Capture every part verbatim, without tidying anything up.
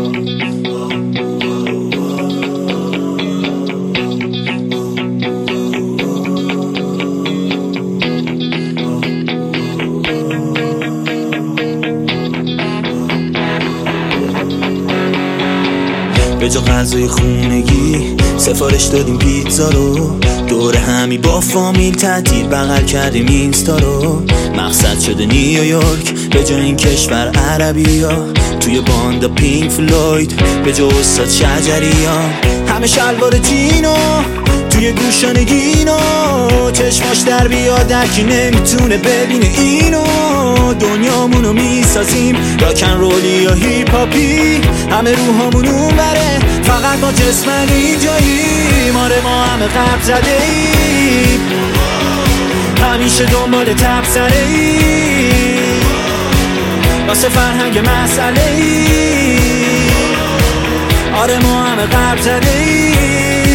به جا غذای خونگی سفارش دادیم پیتزا رو، دور همی با فامیل تعطیل بغل کردیم اینستا رو. مقصد شده نیویورک به جا این کشور عربی ها، توی باندا پینک فلوید به جا استاد شجری ها. همه شلوار جینو توی گوشانگینو، چشماش در بیاد هرکی نمیتونه ببینه اینو. دنیامونو میسازیم راکن رولی یا هیپ هاپی، همه روحامون اونوره فقط ما جسمن اینجاییم. آره ما همه غرب زده ایم، همیشه دنبال تبصره ایم، واسه فرهنگ مسئله ایم. آره ما همه غرب زده ایم.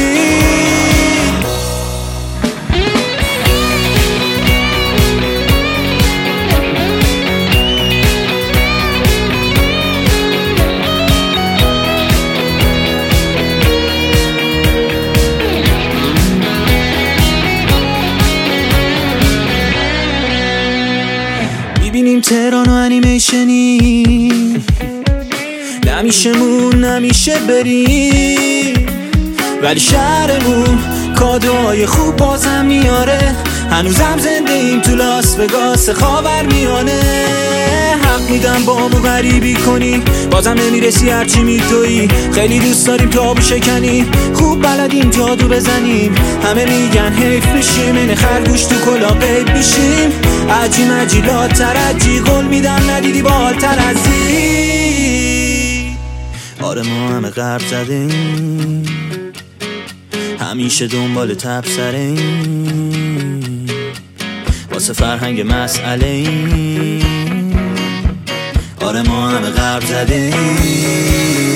میبینیم تهران و انیمیشنی، نمیشه مون نمیشه بریم، ولی شهرمون کادوهای خوب بازم میاره. هنوزم زنده ایم تو لاس وگاس خاور میانه. حق میدم با مو غریبی کنی بازم نمیرسی هرچی میدوی. خیلی دوست داریم تابو شکنی، خوب بلدیم جادو بزنیم. همه میگن حیف بشیم این خرگوش تو کلا قیب بشیم. عجی مجیلات ترجی قول میدم ندیدی بالتر از این. آره ما همه غرب زدیم، همیشه دنبال تبصره ایم، واسه فرهنگ مسئله ایم. آره ما همه غرب زدیم.